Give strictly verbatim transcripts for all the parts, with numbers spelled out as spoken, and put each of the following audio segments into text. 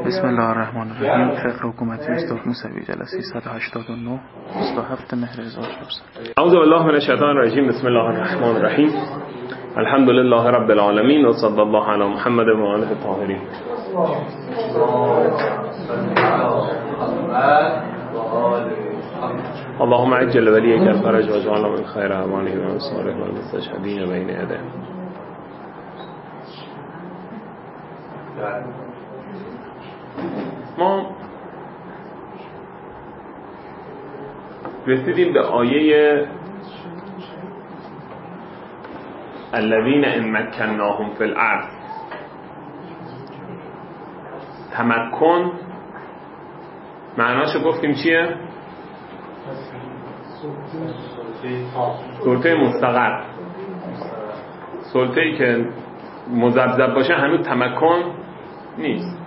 بسم الله الرحمن الرحیم. فقه حکومتی استاد موسوی جلسه صد و هشتاد و نه بیست و هفت مهر هزار و چهارصد. اعوذ بالله من الشیطان الرجیم. بسم الله الرحمن الرحیم. الحمد لله رب العالمین و صلی الله علی محمد و آله الطاهرین. اللهم عجل ولیک الفرج واجعلنا من خیر اعوانه و انصاره و المستشهدین بین یدیه. ما رسیدیم به آیه الذین ان مکناهم فی الارض. تمکن معناشو گفتیم چیه؟ سلطه مستقر. سلطه‌ای که مذبذب باشه هنوز تمکن نیست.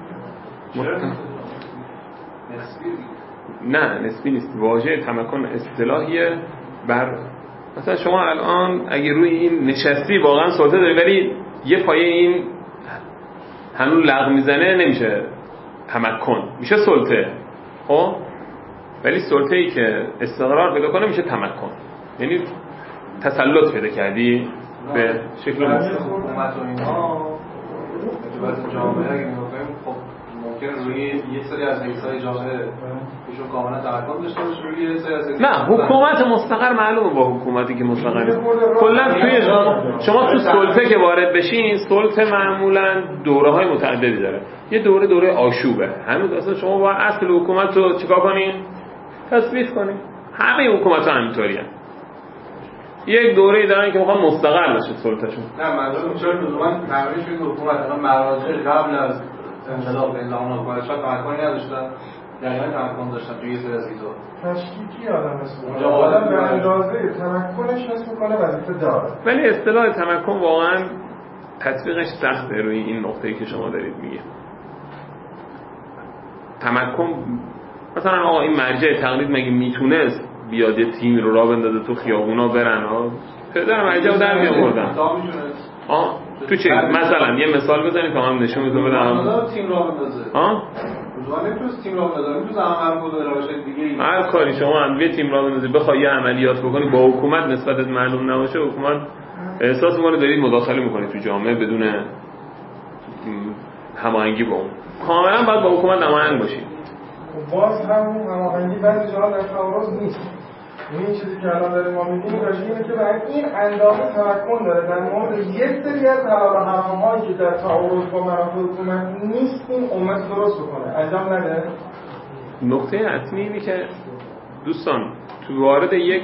نه نسبی نیست. واژه تمکن اصطلاحیه. بر مثلا شما الان اگه روی این نشستی واقعا سلطه داری ولی یه پایه این هنوز لغو میزنه نمیشه تمکن، میشه سلطه. خب ولی سلطه‌ای که استقرار پیدا کنه میشه تمکن، یعنی تسلط پیدا کردی به شکل مستقل. حکومت و اینها تو جامعه اگه نگاه کنیم خب ممکن روی یه سری از حیثای جامعه ایشون کاملا تمکن داشته باشه، روی یه سری از نه حکومت مستقر معلومه با حکومتی که مستقره. کلا توی شما تو سلطه که وارد بشین، سلطه معمولا دوره‌های متعددی داره. یه دوره دوره آشوبه. هنوز اصلا شما با اصل حکومت رو چیکار کنین؟ تثبیت کنین. همه حکومت‌ها همینطوریه. یک دوره‌ای دارن که میخوان مستقر بشه سلطه‌شون. نه منظورم چرا لزوما تعریف این حکومت الان مراجع قبل از انقلاب اعلام حکومت شاه تمکنی نداشتن، یعنی تمکن داشتن توی یه سری از چیزا. تشکیکی آدم است. آدم به اندازه تمکنش حس می‌کنه وظیفه داره. ولی اصطلاح تمکن واقعا تطبیقش سخته روی این نقطه‌ای که شما دارید میگید. تمکن مثلا آقا این مرجع تقلید مگه میتونست بیاد یه تیم رو راه بندازه تو خیابونا برن ها؟ پدر مرجع رو در میآوردن. آه تو چه مثلا یه مثال بزنید تا من نشون میدم بدم. تیم راه بندازه. ها؟ روزانه نمیتونست تیم راه بندازه، میتونست عمل کنه روش دیگه. هر کاری شما هم یه تیم راه بندازی بخوای یه عملیات بکنی با حکومت نسبتت معلوم نباشه، حکومت احساس می‌کنه دارید مداخله می‌کنید تو جامعه بدون هماهنگی با اون. کاملا باید با حکومت هماهنگ باشید. باز هم هماهنگی بعضی جاها در تعارض نیست. این چیزی که الان داریم ما می‌بینیم راجع اینه که برای این اندازه تمکن داره در مورد یک سری از حلال و حرام‌هایی که در تعارض با منافع حکومت نیست این امت درست بکنه. انجام نده. نقطه اصلی اینه که دوستان تو وارد یک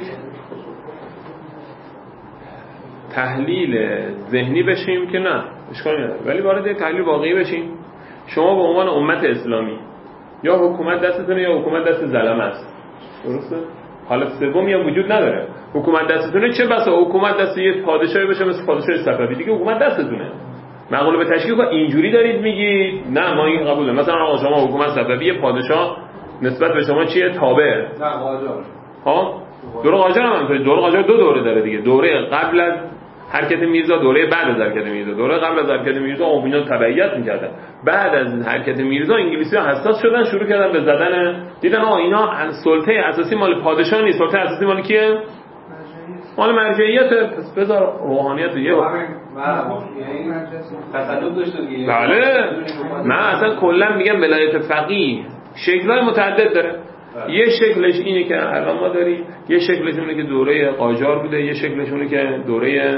تحلیل ذهنی بشیم که نه اشکالی نداره، ولی وارد یک تحلیل واقعی بشیم. شما به عنوان امت اسلامی یا حکومت دستتونه یا حکومت دست ظلم است، درسته؟ حالت سومی هم وجود نداره. حکومت دستتونه، چه بسا حکومت دست یه پادشاهی باشه مثل پادشاه صفوی، دیگه حکومت دستتونه. مقوله به تشکیل که اینجوری دارید میگید نه ما این قبول. مثلا آقا شما حکومت صفوی پادشاه نسبت به شما چیه؟ تابع. نه قاجار. ها دوره قاجار هم همینطوره. دوره قاجار دو دوره داره دیگه. دوره قبل از حرکت میرزا، دوره بعد از حرکت میرزا. دوره قبل از حرکت میرزا اومینا تبعیت میکردن. بعد از حرکت میرزا انگلیسی‌ها حساس شدن، شروع کردن به زدن. دیدن آ اینا سلطه اساسی مال پادشاه نیست، سلطه اساسی مال کیه؟ مال مرجعیت. پس بذار روحانیت یه همین یعنی تسلط داشته دیگه. بله. نه اصلا کلا میگم ولایت فقیه شکل‌های متعدد داره. یه شکلش اینه که الان ما داریم، یه شکلش اونه که دوره قاجار بوده، یه شکلش اونه که دوره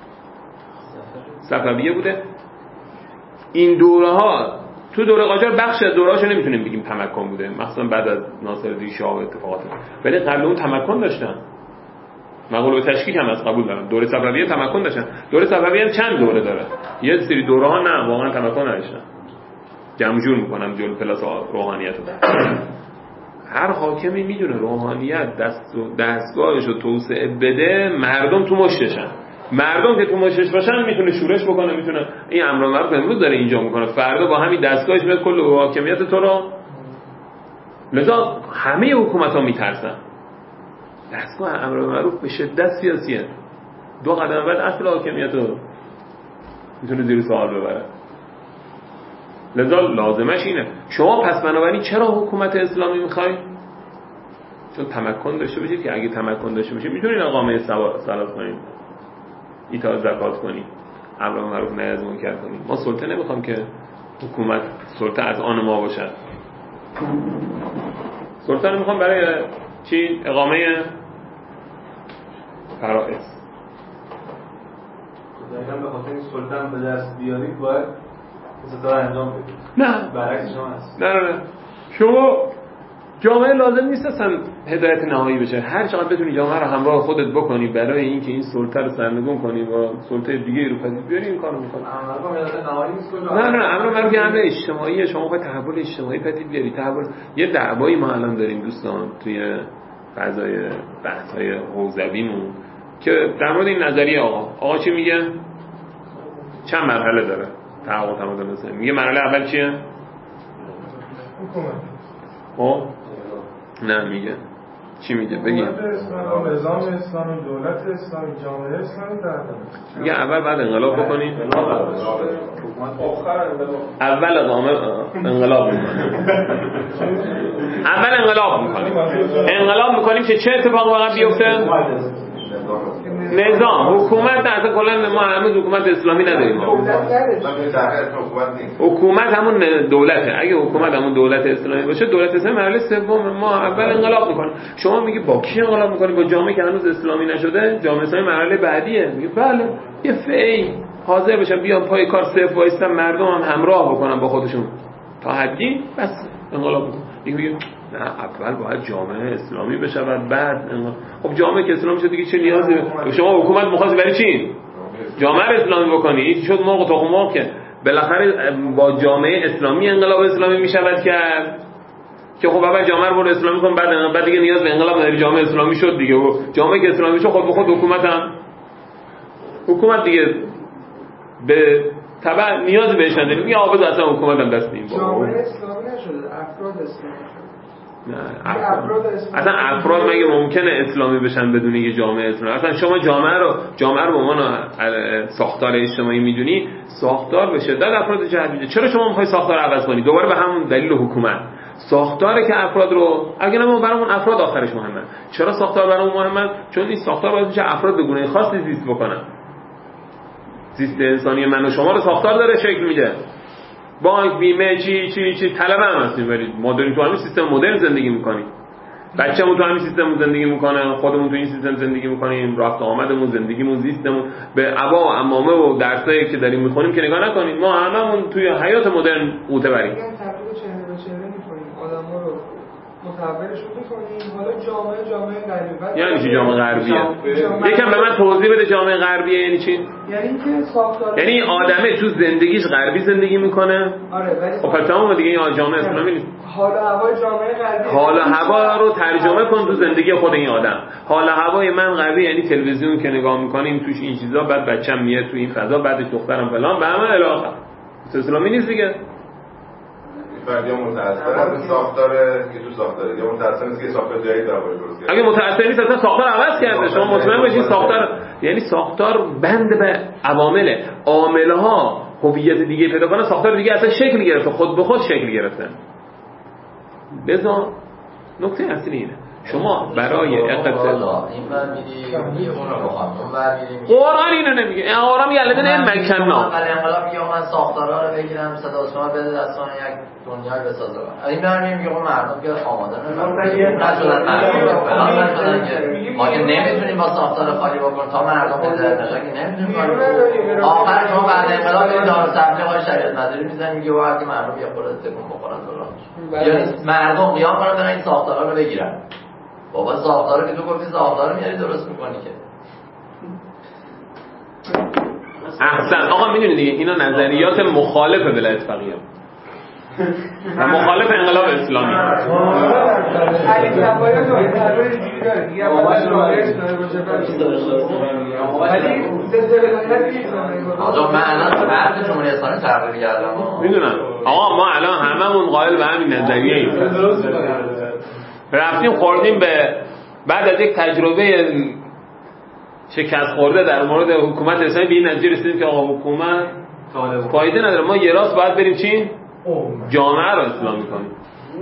صفویه بوده. این دوره ها تو دوره قاجار بخش از دوره‌هاشو نمیتونیم بگیم تمکن بوده، مثلا بعد از ناصرالدین شاه اتفاقات، ولی قبل اون تمکن داشتن. مقوله تشکیک هم از قبول دارن. دوره صفویه تمکن داشتن. دوره صفویه هم چند دوره داره. یه سری دوره ها نه واقعا تمکن نداشتن. جمع جور میکنم جلو پلاس روحانیت رو. هر حاکمی میدونه روحانیت دست و دستگاهش رو توسعه بده، مردم تو مشتشن. مردم که تو مشتش باشن میتونه شورش بکنه، میتونه این امر معروف امروز داره اینجا میکنه، فردا با همین دستگاهش میاد کل حاکمیت تو رو. لذا همه حکومت‌ها میترسن. دستگاه امر معروف به شدت سیاسیه. دو قدم بعد اصل حاکمیت رو میتونه زیر سوال ببره. لذا لازمش اینه. شما پس بنابراین چرا حکومت اسلامی میخواید؟ چون تمکن داشته باشید که اگه تمکن داشته باشید میتونید اقامه صلات کنید، ایتاء زکات کنید، امر معروف نهی از منکر کنید. ما سلطه نمیخوام که حکومت سلطه از آن ما باشد. سلطه نمیخوام برای چی؟ اقامه فرائض. دقیقاً به خاطر این سلطه به دست بیارید باید ستاره انجام بدید. نه برعکس شما هست. نه نه شما جامعه لازم نیست اصلا هدایت نهایی بشه. هر چقدر بتونی جامعه رو همراه خودت بکنی برای اینکه این سلطه رو سرنگون کنی و سلطه دیگه رو پذیر بیاری، این کارو میکنی. امر هدایت نهایی نیست کجا؟ نه نه امر معروف امر اجتماعیه. شما باید تحول اجتماعی پذیر بیاری. تحول یه دعوایی ما الان داریم دوستان توی فضای بحث‌های حوزویمون که در مورد این نظریه آقا آقا چی میگه؟ چند مرحله داره تحقق تمدن اسلامی؟ میگه مرحله اول چیه؟ حکومت. خب نه میگه چی میگه؟ بگید. حکومت اسلامی، نظام اسلامی، دولت اسلامی، جامعه اسلامی در میگه اول بعد انقلاب بکنیم. اول اقامه انقلاب میکنیم. اول انقلاب میکنیم. انقلاب میکنیم که چه اتفاقی واقعا بیفته؟ نظام حکومت اصلا کلا ما هنوز حکومت اسلامی نداریم. حکومت همون دولته. اگه حکومت همون دولت اسلامی باشه، دولت اسلامی مرحله سوم. ما اول انقلاب میکنیم. شما میگی با کی انقلاب میکنیم؟ با جامعه که هنوز اسلامی نشده. جامعه اسلامی مرحله بعدیه. میگه بله یه فعی حاضر بشن بیان پای کار صفر وایستن، مردم هم همراه بکنن با خودشون تا حدی، بس انقلاب میکنن. میگه نه اول باید جامعه اسلامی بشه و بعد انقلاب. خب جامعه که اسلامی شد دیگه چه نیازی به شما حکومت مخواست برای چی؟ جامعه رو اسلامی بکنی. این شد موقع تخم مرغ که بالاخره با جامعه اسلامی انقلاب اسلامی میشود کرد که خب اول جامعه رو اسلامی کن، بعد بعد دیگه نیاز به انقلاب نداری. جامعه اسلامی شد دیگه و جامعه که اسلامی شد خود به خود حکومت هم حکومت دیگه به تبع نیاز بهش نداریم. میگه آقا اصلا حکومت هم دست نیم. جامعه اسلامی نشده، افراد اسلامی شده. نه افراد اصلا افراد مگه ممکنه اسلامی بشن بدون یه جامعه اسلامی؟ اصلا شما جامعه رو جامعه رو به عنوان ساختار اجتماعی میدونی، ساختار به شدت افراد جهت میده. چرا شما میخوای ساختار رو عوض کنی؟ دوباره به همون دلیل حکومت. ساختاره که افراد رو اگه نه برامون افراد آخرش مهمه. چرا ساختار برامون مهمه؟ چون این ساختار باعث میشه افراد به گونه خاصی زیست بکنن. زیست انسانی من و شما رو ساختار داره شکل میده. بانک، بیمه، چی چی چی طلبه هم هستیم، ولی ما داریم تو همین سیستم مدرن زندگی میکنیم. بچه‌مون تو همین سیستم زندگی میکنه، خودمون تو این سیستم زندگی میکنیم، رفت آمدمون، زندگیمون، زیستمون به عبا و عمامه و درسایی که داریم میخونیم که نگاه نکنیم. ما هممون توی حیات مدرن قوطه بریم. میگن تبدیل چهره به چهره میکنیم، آدما رو متحولشون میکنیم. حالا جامعه جامعه غربی. یعنی چی جامعه غربیه؟ یکم به من توضیح بده جامعه غربیه یعنی چی؟ یعنی اینکه ساختار، یعنی این آدمه تو زندگیش غربی زندگی میکنه. آره ولی خب تمام دیگه این جامعه اسلامی نیست. حال و هوای جامعه غربی، حال و هوا رو ترجمه کن تو زندگی خود این آدم. حال و هوای من غربی یعنی تلویزیون که نگاه میکنیم توش این چیزا، بعد بچه‌م میاد تو این فضا، بعدش دخترم فلان، به همه الی آخر. اسلامی نیست دیگه. یا متأثر از ساختار که تو ساختاره، یا متأثر از که ساختار جدید داره باشه درست کرده. اگه متأثر نیست اصلا ساختار عوض کرده. شما مطمئن باشید ساختار، یعنی ساختار بند به عوامله. عامل‌ها هویت دیگه پیدا کنه، ساختار دیگه اصلا شکل گرفته، خود به خود شکل گرفته. بذار نکته اصلی اینه، شما برای اقتصاد این بر میری اون رو بخوام اون بر میری قرآن اینو نمیگه. این قرآن میگه الذین مکننا اول انقلاب میگه من ساختارا رو بگیرم، صدا شما بده دستان یک دنیای بسازم. این بر میگه اون مردم که آماده نشدن، مردم فلان نشدن که ما که نمیتونیم با ساختار خالی بکنیم تا مردم هدایت نشن که نمیتونیم کاری بکنیم. آخر شما بعد انقلاب این دارالسفلی های شریعت مداری میزنن، میگه وقتی مردم یه خورده تکون بخورن دلار، یعنی مردم قیام کنن برن این ساختارا رو بگیرن. بابا ساختارو که تو گفتی ساختارو میاری درست میکنی که. احسن. آقا میدونی دیگه اینا نظریات مخالف ولایت فقیه و مخالف انقلاب اسلامی. علی کفایت رو طرح دیگه داره دیگه، اول شورایش داره ولی ضد ولایت نیست. آقا من الان بعد جمهوری اسلامی تغییر کردم. میدونم آقا ما الان هممون قائل به همین نظریه ایم. رفتیم خوردیم به بعد از یک تجربه شکست خورده در مورد حکومت اسلامی به این نتیجه رسیدیم که آقا حکومت فایده نداره، ما یه راست باید بریم چی؟ جامعه رو اسلامی کنیم.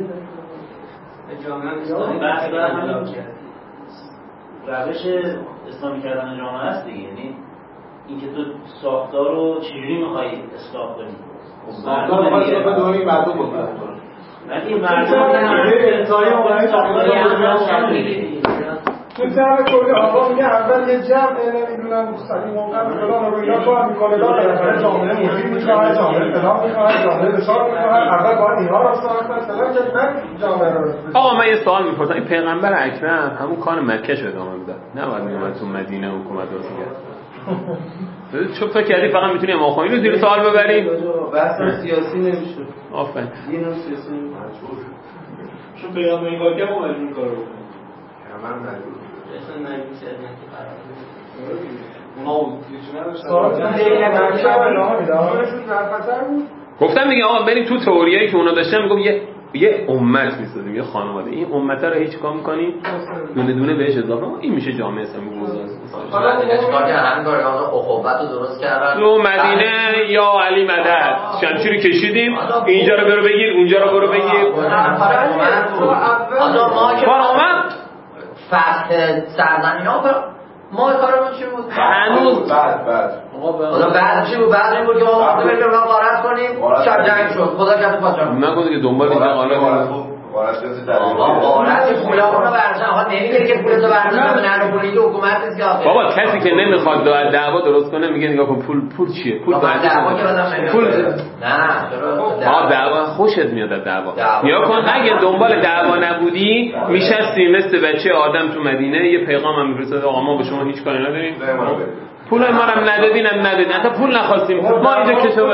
جامعه اسلامی بحث بر همین روش اسلامی کردن جامعه است دیگه. یعنی اینکه تو ساختار رو چجوری میخوای اصلاح کنی؟ ساختار رو باید اصلاح کنی مردم بکنن. ولی مردم نه انسانی اونایی تو جمع کلی آقا میگه اول یه جمع نمیدونم سلیم موقع فلان رو اینا تو هم میکنه داره جامعه مفید میخواه جامعه فلان میخواه جامعه بسار میخواه اول باید اینها رو ساختن فلان که من جامعه رو آقا من یه سوال میپرسم این پیغمبر اکرم همون کار مکه شو ادامه میداد نباید میومد تو مدینه حکومت درست کرد؟ چون فکر کردی فقط میتونی امام خمینی رو زیر سوال ببری؟ بحث سیاسی نمیشه آفرین دین و سیاسی مجبور چون پیغمبر این کار کرد ما مجبور کارو بکنیم من مجبور اصلا نمیشه گفتم دیگه آقا بریم تو تئوریایی که اونا داشتن میگم یه یه امت میسازیم یه خانواده این امت رو هیچ کار می‌کنی دونه دونه بهش اضافه این میشه جامعه اسلامی بزرگ حالا دیگه چیکار کردن همین کار اخوت رو درست کردن تو مدینه یا علی مدد شمشیر رو کشیدیم اینجا رو برو بگیر اونجا رو برو بگیر حالا ما که فرامد فتح سرزمین‌ها ما کارمون چی بود؟ هنوز بعد بعد حالا بعد چی بود؟ بعد این بود که ما وقتی بریم رو غارت کنیم شب جنگ شد خدا کرد پاچا نگو دیگه دنبال اینجا غارت غارت کسی در آقا غارت پولا رو برشن آقا نمیگه که پولتو برشن به نرو پولی که حکومت نیست که بابا کسی که نمیخواد دعوا درست کنه میگه نگاه کن پول پول چیه پول دعوا که بدم نمیاد پول نه چرا دعوا خوشت میاد از دعوا یا کن اگه دنبال دعوا نبودی میشستی مثل بچه آدم تو مدینه یه پیغام هم میفرستاد آقا ما به شما هیچ کاری نداریم پول ما هم ندادین هم ندادین حتی پول نخواستیم ما اینجا کشور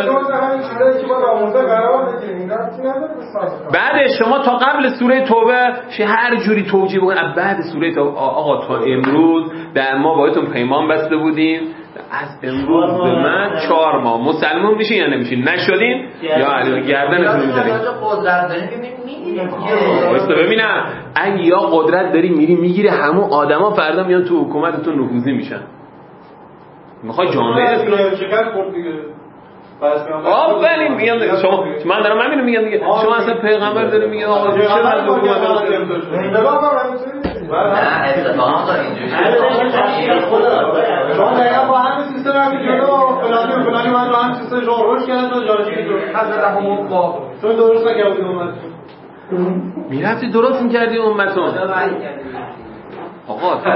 بعد شما تا قبل سوره توبه هر جوری توجیه بکن بعد سوره توبه آقا تا امروز در ما باهاتون پیمان بسته بودیم از امروز به من چهار ماه مسلمان میشین یا نمیشین نشدین یا علی گردنتون رو میذاریم قدرت داریم که میگیریم واسه ببینم اگه یا قدرت داری میری میگیری همون آدما فردا میان تو حکومتتون نفوذی میشن میخوای جامعه اسلامی شکست خورد دیگه آفرین میگم شما من دارم همین رو میگم دیگه شما اصلا پیغمبر داره میگه آقا چرا از حکومت درست نه اتفاقا اینجوری شما دقیقا با همین سیستم همین جلو فلانی و فلانی من با همین سیستم شما روش کردن تو جانشینی رو حضرت همون با چون درست نکردی امتون میرفتی درست میکردی امتون آقا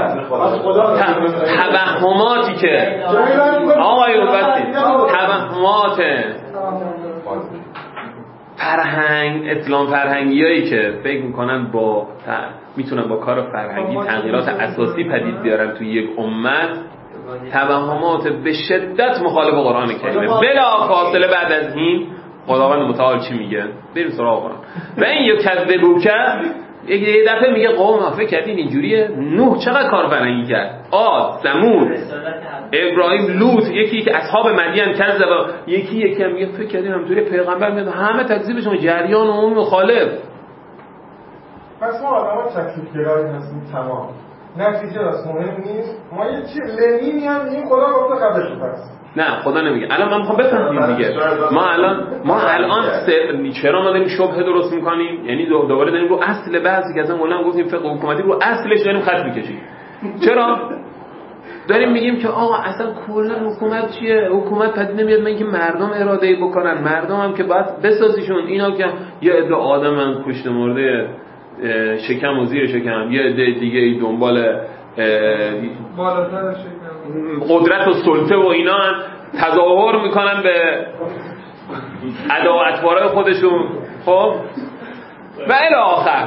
توهماتی که آقایون بسید توهمات فرهنگ اسلام فرهنگیایی که فکر میکنن با میتونن با کار فرهنگی تغییرات اساسی پدید بیارن توی یک امت توهمات به شدت مخالف قرآن کریمه بلا فاصله بعد از این خداوند متعال چی میگه بریم سراغ قرآن و این یک کذبو کرد یه دفعه میگه قوم فکر کردین اینجوریه نوح چقدر کار فرهنگی کرد عاد ثمود ابراهیم لوط یکی که اصحاب مدین کذب یکی یکی هم میگه فکر کردین همونطوری پیغمبر میاد همه تکذیبشون جریان عمومی مخالف پس ما آدم‌ها تکلیف گرایی هستیم تمام نتیجه راست مهم نیست ما یه چی لنینی هم این خدا گفته خفه شو پس نه خدا نمیگه الان من میخوام بفهمیم دیگه ما الان ما الان چرا ما داریم شبهه درست میکنیم یعنی دوباره داریم رو اصل بعضی که از اون قولم گفتیم فقه حکومتی رو اصلش داریم خط میکشیم چرا داریم میگیم که آقا اصلا کلا حکومت چیه حکومت پدید نمیاد من اینکه مردم اراده بکنن مردم هم که باید بسازیشون اینا که یه عده آدمن کشت مرده شکم و زیر شکم یه عده دیگه ای دنبال بالاتر شکم قدرت و سلطه و اینا تظاهر میکنن به عداوتبارای خودشون خب و الی آخر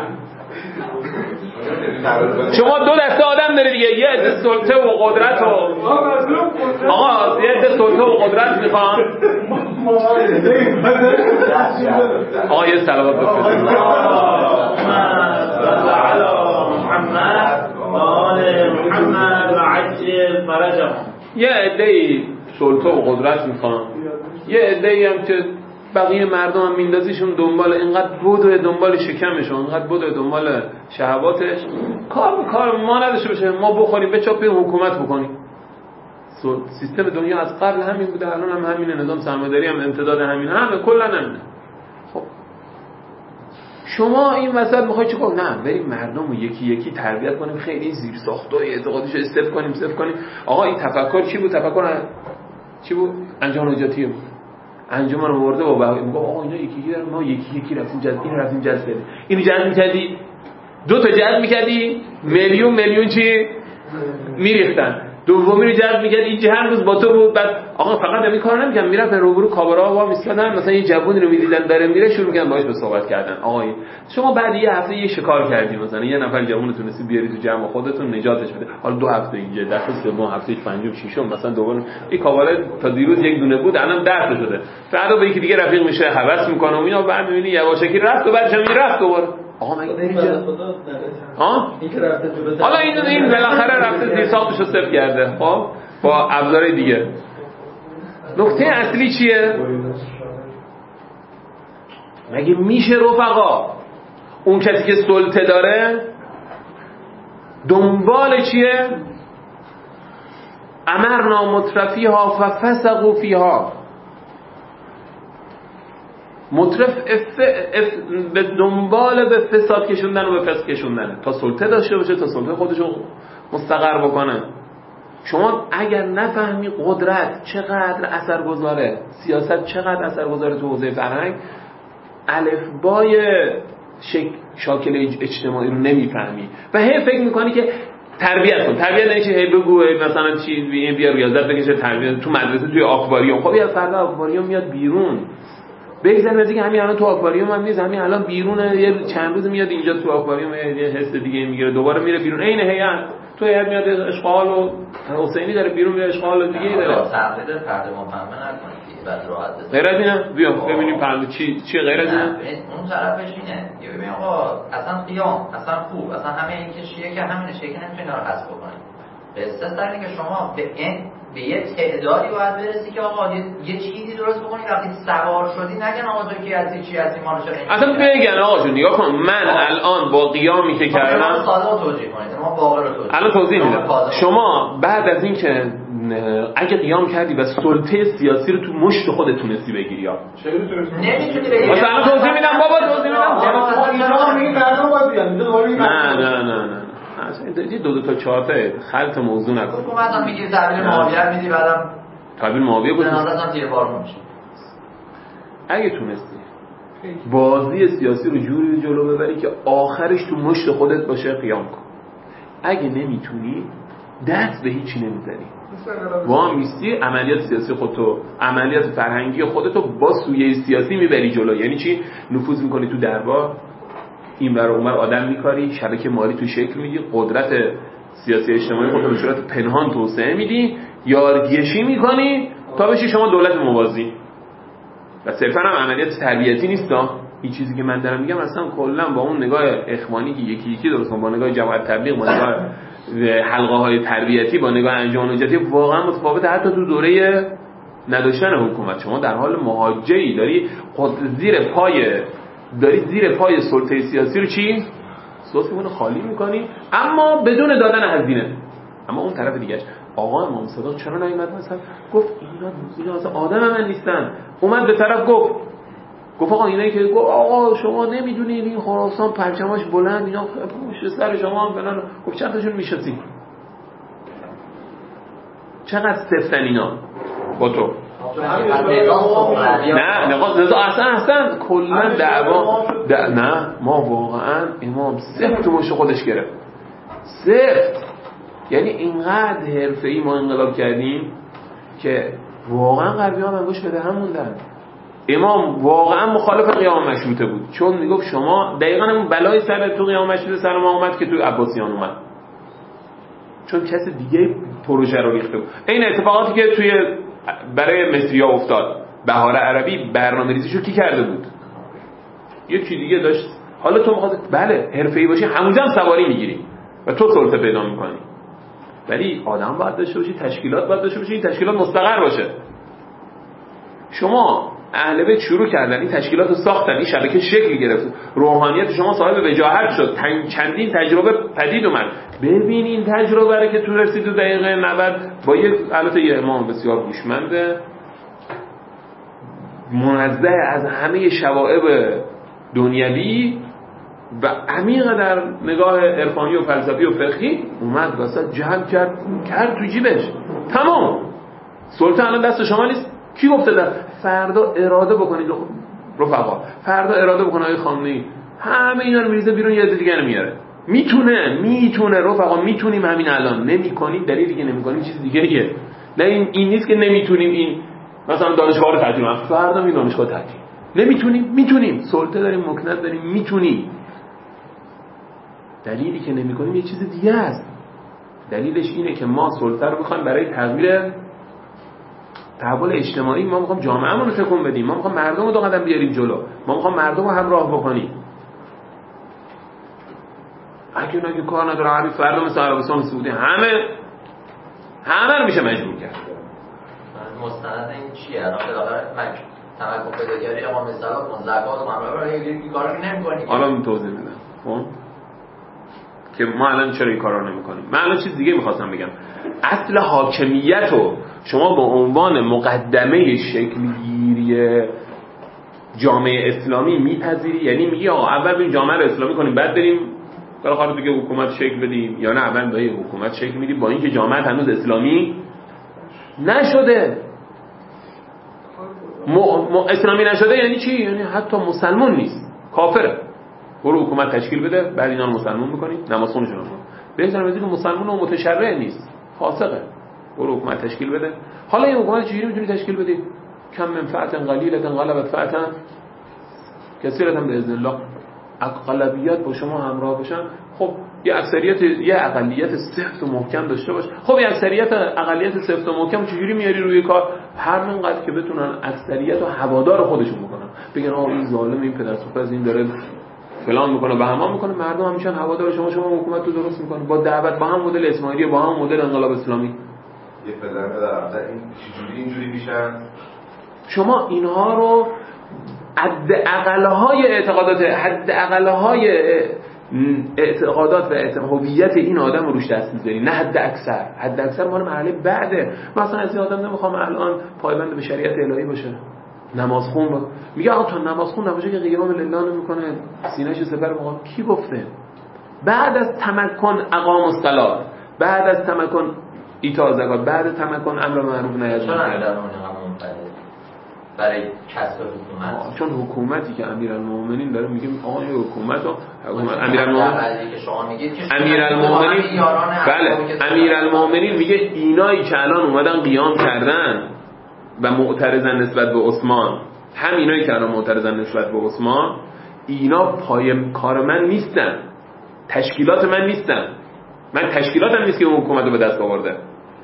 شما دو دسته آدم داری دیگه یه عده سلطه و قدرت و آقا یه عده سلطه و قدرت میخوان آقا یه صلوات بفرستید محمد و عجل فرجهم یه عده‌ای سلطه و قدرت میخوان یه عده‌ای هم که بقیه مردم هم میندازیشون دنبال اینقدر بدو دنبال شکمشون اینقدر بدو دنبال شهواتش کار کار ما نداشته باشه ما بخوریم بچاپیم حکومت بکنیم سیستم دنیا از قبل همین بوده الان هم همینه نظام سرمایه‌داری هم امتداد همین همه کلا همینه خب شما این وسط میخوای چیکار؟ نه بریم مردم رو یکی یکی تربیت کنیم، خیلی زیر ساختای اعتقادیشو استف کنیم صفر کنیم. آقا این تفکر چی بود؟ تفکر چی بود؟ انجام نجاتیه بود. انجام رو برده با بقیه میگه آقا اینا یکی یکی دارن، ما یکی یکی رفتیم جذب، این رفتیم جذب کردیم، اینو جذب می‌کردی، دو تا جذب می‌کردی، میلیون میلیون چی میریختن، دومی رو جذب می‌کردی، این هر روز با تو بود. بعد آقا فقط همین کار نمی‌کنن، میرفتن روبرو کابرا وا می‌ایستادن، مثلا یه جوونی رو می‌دیدن داره میره، شروع می‌کردن باهاش به صحبت کردن. آقا شما بعد یه هفته یه شکار کردی، مثلا یه نفر جوون تونستی بیاری تو جمع خودتون نجاتش بده، حالا دو هفته اینجا، دفعه سوم، هفته پنجم، ششم مثلا دوباره این کابرا تا دیروز یک دونه بود الان ده تا شده، فردا به یکی دیگه رفیق میشه، هوس میکنه و اینا، بعد می‌بینی یواشکی رفت و بعدش هم رفت دوباره. آقا مگه اینجا ها این که رفته جلو، حالا این این بالاخره رفته زیر ساختش رو صفر کرده خب با ابزار دیگه. نکته اصلی چیه؟ مگه میشه رفقا اون کسی که سلطه داره دنبال چیه؟ امرنا مترفیها ففسقوا فیها، مترف اف اف به دنبال به فساد کشوندن و به فسق کشوندن تا سلطه داشته باشه، تا سلطه خودشو مستقر بکنه. شما اگر نفهمی قدرت چقدر اثرگذاره، سیاست چقدر اثرگذاره تو حوزه فرهنگ، الفبای شک... شاکل اجتماعی رو نمیفهمی و هی فکر میکنی که تربیت کن. تربیت نمیشه هی بگو مثلا چی بیا ریاضت بکشه، تربیت تو مدرسه توی آکواریوم. خب یا فردا آکواریوم میاد بیرون، بگذاریم از اینکه همین الان تو آکواریوم هم نیست، همین الان بیرونه، یه چند روز میاد اینجا تو آکواریوم یه حس دیگه میگیره، دوباره میره بیرون. عین هیئت تو هیئت میاد اشغال و حسینی داره بیرون میره اشغال و دیگه داره. تقلید فرد مفهمه نکنید بعد راحت بشه. غیر از اینه بیا ببینیم فرد چی چی غیر از اینه. اون طرفش اینه یه ببین آقا اصلا قیام اصلا خوب اصلا همه این که شیعه که همینه، شیعه که نمیتونه اینا رو حذف بکنه. قصه سر اینه که شما به این به یه تعدادی باید برسی که آقا یه, یه چیزی درست بکنی، وقتی سوار شدی نگن آقا تو کی هستی چی هستی ما رو چرا اصلا بگن آقا جون نگاه کن من الان با قیامی که کردم ساده توجیه کنید، ما واقعا رو توجیه الان توضیح میدم. شما بعد از این که اگه قیام کردی و سلطه سیاسی رو تو مشت خودت تونستی بگیری یا نمیتونی بگیری، مثلا الان توضیح میدم بابا توضیح میدم. نه نه نه نه اصلا دو دو تا چهار تا خلط موضوع نکن. حکومت هم میگیری تعبیر معاویه میدی، بعدم تعبیر معاویه بود جنازت هم زیر بار میشه. اگه تونستی بازی سیاسی رو جوری جلو ببری که آخرش تو مشت خودت باشه قیام کن. اگه نمیتونی دست به هیچی نمیزنی، وام میستی عملیات سیاسی خودتو، عملیات فرهنگی خودتو با سویه سیاسی میبری جلو. یعنی چی؟ نفوذ میکنی تو دربار، این برای اون بر آدم میکاری، شبکه مالی تو شکل میدی، قدرت سیاسی اجتماعی خودتو به صورت پنهان توسعه میدی، یارگیشی میکنی تا بشی شما دولت موازی. و صرفا هم عملیات تربیتی نیستا. این چیزی که من دارم میگم اصلا کلا با اون نگاه اخوانی که یکی یکی درست کن، با نگاه جماعت تبلیغ، با نگاه حلقه های تربیتی، با نگاه انجام نجاتی واقعا متفاوته. حتی تو دوره نداشتن حکومت شما در حال مهاجعی داری زیر پای داری زیر پای سلطه سیاسی رو چی؟ سلطه خالی میکنی اما بدون دادن هزینه. اما اون طرف دیگهش آقا امام صادق چرا نیومد مثلا گفت اینا اینا اصلا آدم من نیستن، اومد به طرف گفت گفت آقا اینایی که گفت آقا شما نمیدونید این خراسان پرچماش بلند اینا پشت سر شما هم فلان، گفت چند تاشون میشناسی؟ چقدر سفتن اینا با تو؟ نه نقاط نزا اصلا اصلا کلا دعوا نه ما واقعا امام سفت مش خودش گرفت سفت. یعنی اینقدر حرفه‌ای ما انقلاب کردیم که واقعا غربی‌ها من گوش بده هم موندن. امام واقعا مخالف قیام مشروطه بود، چون میگفت شما دقیقاً اون بلای سر تو قیام مشروطه سر ما اومد که تو عباسیان اومد، چون کسی دیگه پروژه رو ریخته بود. این اتفاقاتی که توی برای مصری‌ها افتاد، بهار عربی برنامه‌ریزیشو کی کرده بود؟ یکی دیگه داشت. حالا تو می‌خواد بله حرفه‌ای باشی همونجا هم سواری میگیری و تو سلطه پیدا می‌کنی، ولی آدم باید داشته باشی، تشکیلات باید داشته باشی، این تشکیلات مستقر باشه. شما اهل بیت شروع کردن این تشکیلات رو ساختن، این شبکه شکل گرفت، روحانیت شما صاحب وجاهت شد، چندین تجربه پدید اومد. ببین این تجربه رو که تو رسید تو دقیقه نود با یک البته یه امام بسیار هوشمند منزه از همه شوائب دنیوی و عمیق در نگاه عرفانی و فلسفی و فقهی اومد واسه جمع کرد کرد تو جیبش. تمام. سلطه الان دست شما نیست. کی گفته در فردا اراده بکنید رفقا، فردا اراده بکنه آقای خامنه‌ای همه اینا رو میریزه بیرون، یه دیگه رو میاره. میتونه میتونه رفقا، میتونیم همین الان. نمی‌کنید، دلیلی که نمی‌کنیم چیز دیگه ایه. نه این, این نیست که نمیتونیم این مثلا دانشگاه رو تعطیل کنیم، فردا می دانشگاه تعطیل. نمیتونیم، میتونیم. سلطه داریم، مکنت داریم، میتونیم. دلیلی که نمی‌کنیم یه چیز دیگه است. دلیلش اینه که ما سلطه رو می‌خوایم برای تغییر تحول اجتماعی، ما می‌خوایم جامعه‌مون رو تکون بدیم، ما می‌خوایم مردم رو دو قدم بیاریم جلو، ما می‌خوایم مردم رو همراه بکنیم. اگه اون اگه کار نداره عربی فردا مثل عربستان سعودی همه همه رو میشه مجبور کرد. مستند این چیه؟ الان بالاخره مک تمکن پیداگری اقامه صلاح کن، زکات و معامله رو این کارا نمی‌کنی. حالا توضیح میدم. خب که ما الان چرا این کارا نمی‌کنیم. من الان چیز دیگه می‌خواستم بگم. اصل حاکمیت رو شما به عنوان مقدمه شکل‌گیری جامعه اسلامی میپذیری؟ یعنی میگی آقا اول بریم جامعه رو اسلامی کنیم بعد بریم بالاخره دیگه حکومت شکل بدیم، یا نه اول با این حکومت شکل میدیم با اینکه جامعه هنوز اسلامی نشده. م... م... اسلامی نشده یعنی چی؟ یعنی حتی مسلمان نیست، کافره. برو حکومت تشکیل بده بعد اینا رو مسلمان بکنی، نماز خونشون رو. بهتره بگی مسلمان و متشرع نیست، فاسقه. برو حکومت تشکیل بده. حالا این حکومت چجوری میتونی تشکیل بدی؟ کم منفعت قلیلة غلبت فعتا کثیرة باذن الله. اقلیت با شما همراه بشن، خب یه اکثریت یه اقلیت سفت و محکم داشته باش. خب یه اکثریت اقلیت سفت و محکم چجوری میاری روی کار؟ هر منقدر که بتونن اکثریت و هوادار خودشون بکنن، بگن آقا این ظالم، این پدرسوخته از این داره فلان میکنه و همان میکنه، مردم هم میشن هوادار شما، شما حکومت رو درست میکنه با دعوت، با هم مدل اسماعیلی، با هم مدل انقلاب اسلامی. یه پدر در این چجوری اینجوری میشن؟ شما اینها رو حد اقل‌های اعتقادات حد اقل‌های اعتقادات و هویت این آدم رو روش دست می‌ذاری، نه حد اکثر. حد اکثر مال مرحله بعده. مثلا از این آدم نمیخوام الان پایبند به شریعت الهی باشه، نماز خون با... میگه آقا تو نماز خون نباشه که قیام لله نمی‌کنه، سینه‌شو سپر مقام. کی گفته؟ بعد از تمکن اقام الصلاه، بعد از تمکن ایتاء زکات، بعد تمکن امر معروف نهی از منکر برای کسب حکومت. چون حکومتی که امیرالمومنین داره میگه آقا این حکومت رو امیرالمومنین که شما میگید که امیرالمومنین بله امیرالمومنین میگه اینایی که الان اومدن قیام کردن و معترضن نسبت به عثمان، هم اینایی که الان معترضن نسبت به عثمان، اینا پای کار من نیستن، تشکیلات من نیستن. من تشکیلاتم نیست که اون حکومت رو به دست آورده.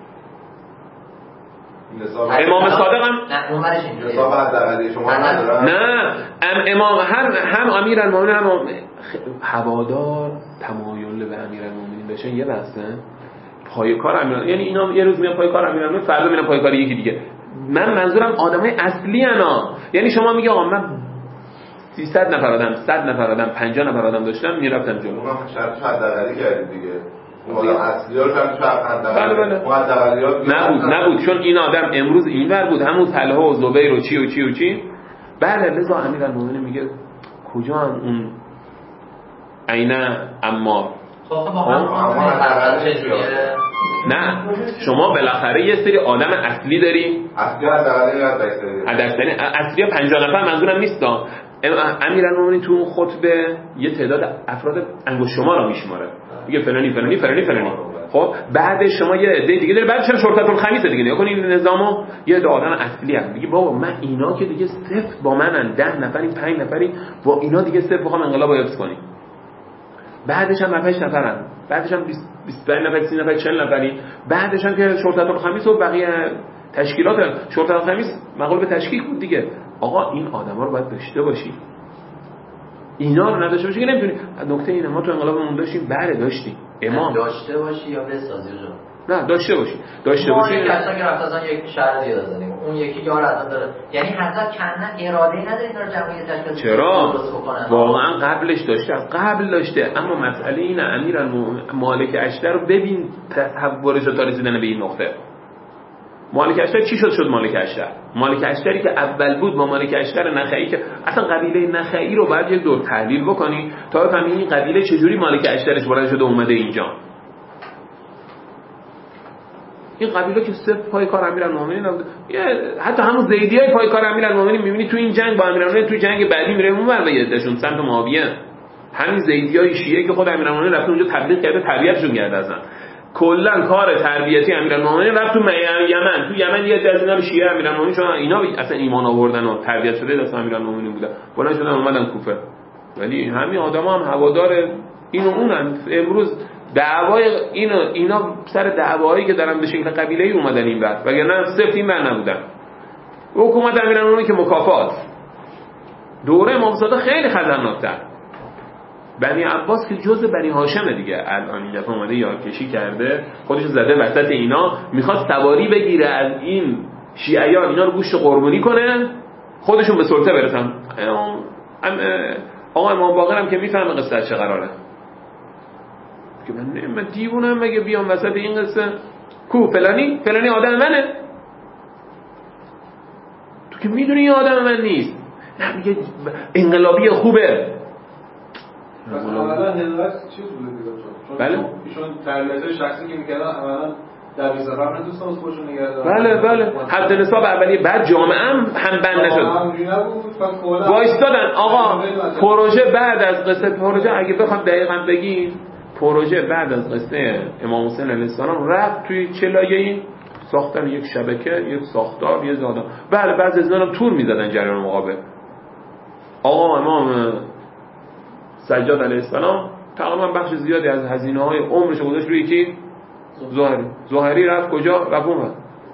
امام صادق هم نه اونورش اینجوریه. نصاب حداقلی شما ندارن. نه ام امام هر هم امیرالمومنین هم هوادار تمایل به امیرالمومنین بشن یه بحثه. پای کار امیرالمومنین یعنی اینا یه روز میان پای کار امیرالمومنین، فردا میان پای کار یکی دیگه. من منظورم آدمای اصلی انا. یعنی شما میگه آقا من سیصد نفر آدم، صد نفر آدم، پنجاه نفر آدم داشتم میرفتم جلو. ما شرط حداقلی کردیم دیگه. اون اصلی‌هاش هم تو بله بله. نبود نبود چون این آدم امروز اینور بود، همون طلحه و زبیر و چی و چی و چی. بله لذا امیرالمومنین میگه کجا هم اون عینه اما خب با هم نه شما بالاخره یه سری آدم اصلی داری، اصلی حداقلی حداقلی اصلی پنجاه نفر منظورم نیست. امیرالمومنین تو اون خطبه یه تعداد افراد انگشت شمار رو میشماره، میگه فلانی فلانی فلانی فلانی. خب بعد شما یه عده دیگه داره، بعدش هم شرطه الخمیس دیگه. نگاه کنین نظامو، یه عده آدم اصلی هم میگه بابا من اینا که دیگه صفر با منن، ده نفری پنج نفری با اینا دیگه صفر بخوام انقلاب رو حفظ کنیم. بعدش هم پنج نفرن، بعدش هم بیست و پنج نفر، سی نفر، چهل نفری. بعدش هم که شرطه الخمیس و بقیه تشکیلات شرطه الخمیس مقول به تشکیل بود دیگه. آقا این آدما رو باید داشته باشی، اینا رو نداشته باشی که نمیتونی. نکته اینه ما تو انقلابمون داشتیم، بله داشتیم. امام داشته باشی یا بسازی رو؟ نه داشته باشی، داشته باشی. ما کسا که رفت ازن یک شهر دیگه دادن، اون یکی یار اصلا داره، یعنی حتی کنن اراده‌ای نداره اینا رو جمعیت تشکیل چرا؟ واقعا قبلش داشته، قبل داشته. اما مسئله اینه امیرالمومنین مالک اشتر رو ببین تصورش تا رسیدن به این نقطه. مالک اشتر چی شد شد مالک اشتر؟ مالک اشتری که اول بود با مالک اشتر نخعی که اصلا قبیله نخعی رو باید یک دور تحلیل بکنی تا بفهمی این قبیله چجوری مالک اشترش بلند شده اومده اینجا. این قبیله که صفر پای کار امیرالمومنین نبود، حتی همون زیدیای پای کار امیرالمومنین میبینی تو این جنگ با امیرالمومنین تو جنگ بعدی میره اونور به یدشون سمت معاویه، همین زیدیای شیعه که خود امیرالمومنین رفت اونجا تبلیغ کرده تربیتشون کرده. اصلا کلا کار تربیتی امیرالمومنین رفت تو یمن، تو یمن یه عده از اینا رو شیعه امیرالمومنین چون اینا اصلا ایمان آوردن و تربیت شده دست امیرالمومنین بودن بلند شدن اومدن کوفه. ولی همین آدما هم هوادار این و اونن. امروز دعوای اینو اینا سر دعوایی که دارن به شکل قبیله‌ای اومدن این بعد، وگرنه صفر این بر نبودن. حکومت امیرالمومنین که مکافات، دوره امام صادق خیلی خطرناک‌تر. بنی عباس که جزء بنی هاشمه دیگه، الان این دفعه اومده یارکشی کرده خودش زده وسط اینا، میخواد سواری بگیره از این شیعیان، اینا رو گوشت قربانی کنه خودشون به سلطه برسن. آقا امام باقر هم که میفهمه قصه چه قراره که من من دیوونم مگه بیام وسط این قصه کو فلانی فلانی آدم منه، تو که میدونی این آدم من نیست. نه میگه انقلابی خوبه. مثلا اولا هدایت چیز بوده دیگه، چون بله ایشون تربیت شخصی که میکردن اولا دویز قبل دوست داشت خودشون نگه دارن. بله بله حد نصاب اولی بعد جامعه هم هم بند نشد وایستادن. آقا پروژه بعد از قصه پروژه اگه بخوام دقیقاً بگیم پروژه بعد از قصه امام حسین علیه السلام رفت توی چه لایه‌ای؟ ساختن یک شبکه، یک ساختار، یه زاده. بله بعضی از اینا تور می‌زدن جریان مقابل. آقا امام سجاد علیه السلام تقریبا بخش زیادی از هزینه‌های عمرش گذاشت روی کی؟ زهری. زهری رفت کجا؟ رفت اون.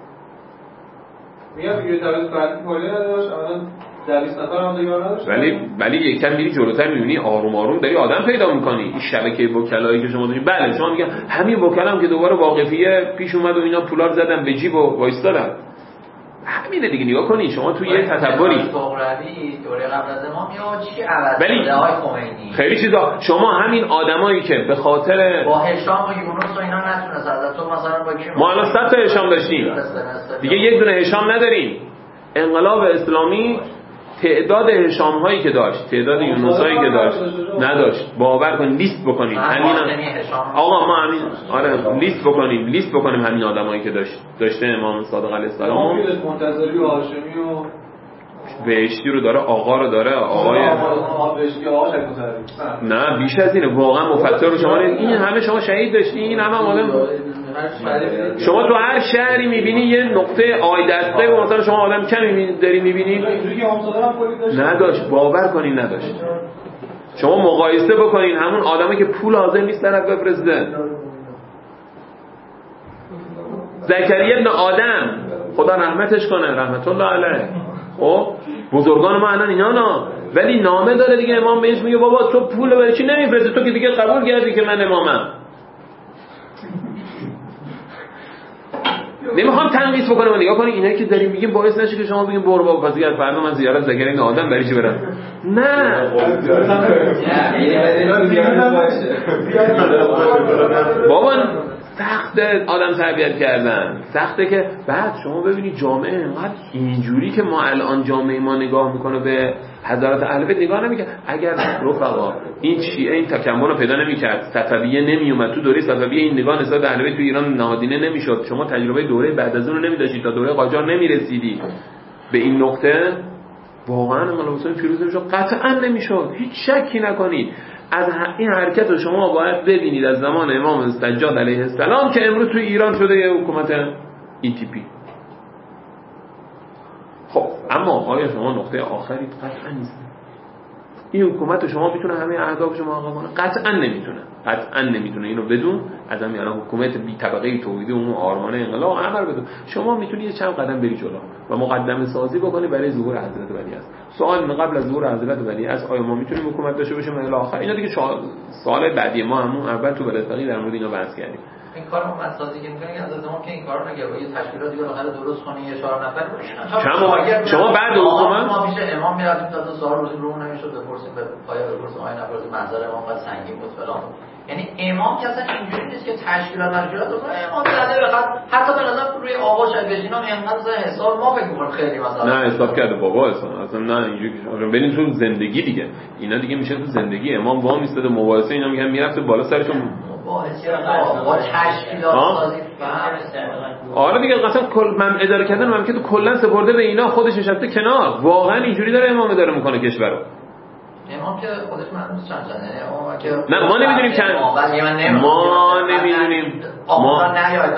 میگم دیگه تعریف فردی کلی نداشت، اولا دویست نفر هم دیگه نداشت. ولی ولی یکم میری جلوتر می‌بینی آروم آروم داری آدم پیدا می‌کنی. این شبکه وکلایی که شما داشتید، بله شما میگن همین وکلا هم که دوباره واقفیه پیش اومد و اینا پولار زدن به جیب و وایستادن. همینه دیگه. نگاه کنی شما تو یه تتبری تغربی دوره قبل از امام یا چی عوض ولی شده های خمینی خیلی چیزا. شما همین آدمایی که به خاطر با هشام و یونس و اینا نتونست از تو مثلا با کی ما الان صد تا هشام داشتیم دیگه یک دونه هشام نداریم. انقلاب اسلامی تعداد هشام هایی که داشت، تعداد یونس هایی که داشت نداشت. باور کن لیست بکنیم همین آقا ما همین آره لیست بکنیم لیست بکنیم همین آدمایی که داشت داشته امام صادق علیه السلام. منتظری و هاشمی و بهشتی رو داره، آقا رو داره، آقای بهشتی آقا شاید نه بیش از اینه واقعا مفسر رو شما این همه شما شهید داشتی. این همه آدم شما تو هر شهری میبینی یه نقطه آی دسته و مثلا شما آدم کمی داری میبینی نداشت. باور کنین نداشت. شما مقایسه بکنین همون آدمی که پول حاضر نیست طرف بفرسته. زکریا ابن آدم خدا رحمتش کنه رحمت الله علیه. خب بزرگان ما الان اینا نه، ولی نامه داره دیگه امام بهش میگه بابا تو پول برای چی نمیفرستی؟ تو که دیگه قبول کردی که من امامم. نمیخوام تنقیص بکنم و نگاه کنید اینایی که داریم میگیم باعث نشه که شما بگین برو بابا پس دیگه فردا من زیارت زکریا ابن آدم برای چی برم؟ نه بابا سخت آدم تربیت کردن سخته. که بعد شما ببینید جامعه اینقدر اینجوری که ما الان جامعه ما نگاه میکنه به حضرات اهل بیت نگاه نمیکنه. اگر رفقا این شیعه این تکمل رو پیدا نمیکرد، صفویه نمیومد، تو دوره صفویه این نگاه نسبت به اهل بیت تو ایران نهادینه نمیشد، شما تجربه دوره بعد از اون رو نمیداشتید، تا دوره قاجار نمیرسیدی به این نقطه، واقعا انقلاب اسلامی پیروز نمیشد، قطعا نمیشد. هیچ شکی نکنید. از این حرکت رو شما باید ببینید از زمان امام سجاد علیه السلام که امروز توی ایران شده یه حکومت ای تی پی. خب اما آیا شما نقطه آخری قطعا نیست. این حکومت شما میتونه همه اهداف شما محقق کنه؟ قطعا نمیتونه. قطعا نمیتونه. اینو بدون از همین الان حکومت بی طبقه توحیدی اون آرمان انقلاب عمل بدون. شما میتونی یه چند قدم بری جلو و مقدمه سازی بکنی برای ظهور حضرت ولی است. سوال من قبل از ظهور حضرت ولی است آیا ما میتونیم حکومت داشته باشیم الی آخر؟ اینا دیگه سوال بعدی ما همون اول تو بلدفقی در مورد اینا بحث کردیم. این کار امت سازی که میکنه از زمان که این کارو نگه با یه تشکیلاتی بالاخره درست کنی یه چهار نفر شما شما بعد حکومت ما پیش امام میرفتیم تا دو سال روزی رو نمیشد بپرسیم به پایا بپرسیم آیا نفرض محضر امام قد سنگین بود فلان. یعنی امام که اصلا اینجوری نیست که تشکیلات تشکیلات رو امام زده بخواد حتی به نظر روی آقا شاید بشینم اینقدر حساب ما فکر می‌کنیم خیلی مثلا نه حساب کرده بابا اصلا اصلا نه اینجوری که بریم تو زندگی دیگه اینا دیگه میشه تو زندگی امام وام ایستاده مباحثه اینا میگن میرفته بالا سرشون مباحثه با تشکیلات سازی آره دیگه اصلا کل من اداره کردن مملکت کلا سپرده به اینا خودش نشسته کنار واقعا اینجوری داره امام اداره میکنه کشورو امام که خودش معلومه چند چند یعنی امام که نه ما نمیدونیم چند ما نمیدونیم ما